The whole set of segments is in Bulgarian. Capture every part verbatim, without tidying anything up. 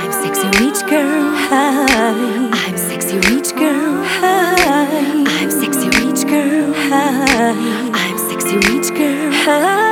I'm sexy rich girl. Hi. I'm sexy rich girl. Hi. I'm sexy rich girl. Hi. I'm sexy rich girl. Hi.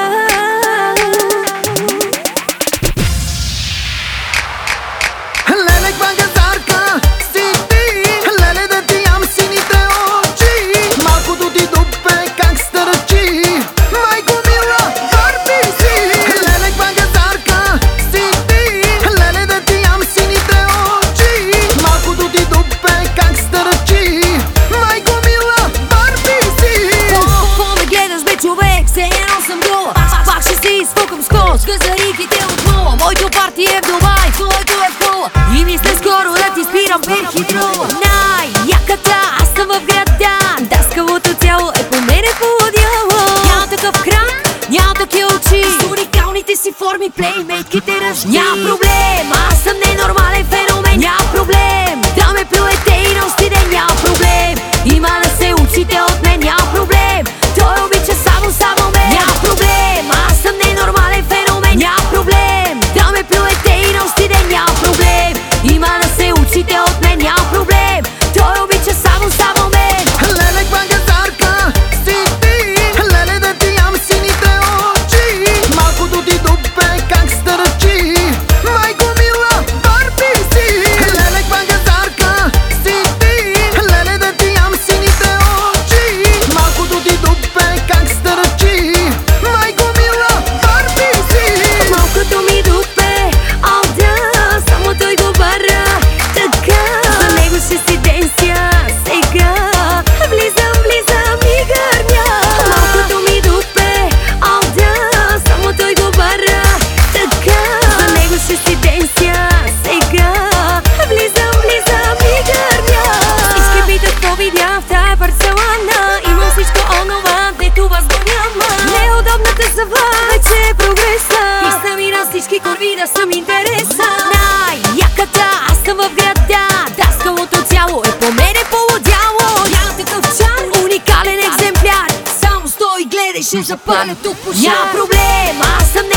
Лелек магазарка си ти, леле да ти ям сините очи, малкото ти дупе как стърчи, майко мила, Барби си. Лелек магазарка си ти, леле да ти ям сините очи, малкото ти дупе как стърчи, майко мила, Барби си. Какво ме гледаш бе човек, все едно съм гола. Пак ще си изфукам с кос, газариките от нула. Моето парти е в Дубай, твоето е в кола. И мисля скоро да ти спирам перхидрола. Най-яката, аз съм в града. Даскавото тяло е по мене по-одяло. Няма такъв крак, няма такива очи, с уникалните си форми плеймейтките ръжди. Няма проблем, аз съм ненормален феномен. Няма проблем, да ме плюете и на стиден. Няма проблем, има да се учите от мен. Няма проблем, той обича само, само мен. Няма проблем, аз съм ненормален феномен. Няма проблем, да ме плюете и на стиден. Няма проблем, има да се учите от мен. Няма проблем, той обича само, само мен. Лелек магазарка си ти, леле да ти ям сините очи, малкото ти дупе как стърчи, майко мила, Барби си. Лелек магазарка си ти, леле да ти ям сините очи, малкото ти дупе как стърчи, майко мила, Барби си. Малкото ми дупе, о да, само той го бара. Така, за него ще си денся сега. Влизам, влизам и гърня. Малкото ми дупе, о да, само той го бара. Така, за него ще си денся сега. Влизам, влизам и гърня. Всички питат какво видя в тая парцелана. Имам всичко онова, дето вас го няма. Неудобната за вас вече е прогреса. Писна ми на всички корви да съм интереса. Най-яката, аз съм в града. Даскалото тяло е по мене по-одяло. Няма такъв чар, уникален екземпляр. Само стой и гледай, ще запаля тук пожар. Няма проблем, аз съм